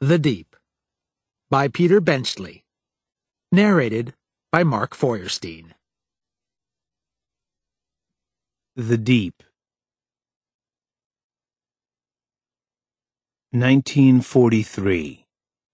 The Deep by Peter Benchley. Narrated by Mark Feuerstein. The Deep. 1943.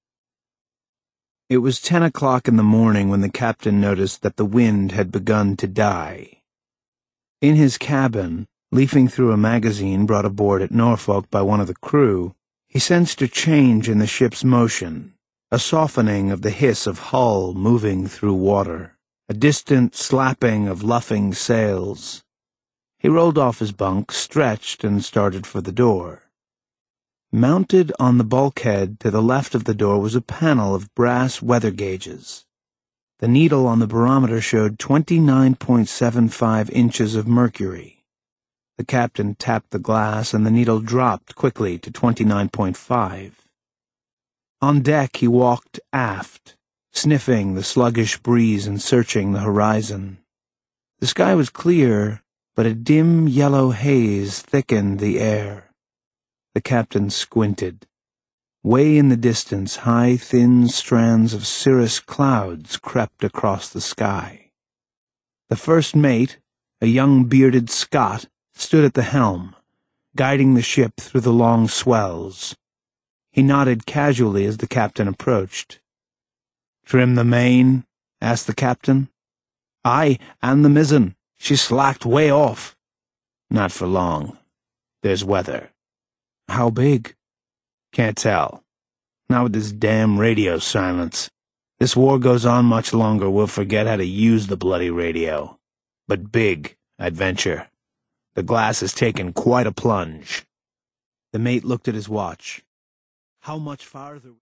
It was 10 o'clock in the morning when the captain noticed that the wind had begun to die. In his cabin, leafing through a magazine brought aboard at Norfolk by one of the crew, he sensed a change in the ship's motion, a softening of the hiss of hull moving through water, a distant slapping of luffing sails. He rolled off his bunk, stretched, and started for the door. Mounted on the bulkhead to the left of the door was a panel of brass weather gauges. The needle on the barometer showed 29.75 inches of mercury. The captain tapped the glass, and the needle dropped quickly to 29.5. On deck he walked aft, sniffing the sluggish breeze and searching the horizon. The sky was clear, but a dim yellow haze thickened the air. The captain squinted. Way in the distance, high, thin strands of cirrus clouds crept across the sky. The first mate, a young bearded Scot, stood at the helm, guiding the ship through the long swells. He nodded casually as the captain approached. "Trim the main?" asked the captain. "Aye, and the mizzen. She's slacked way off." "Not for long. There's weather." "How big?" "Can't tell. Not with this damn radio silence. This war goes on much longer, we'll forget how to use the bloody radio. But big, I'd venture. The glass has taken quite a plunge." The mate looked at his watch. "How much farther?"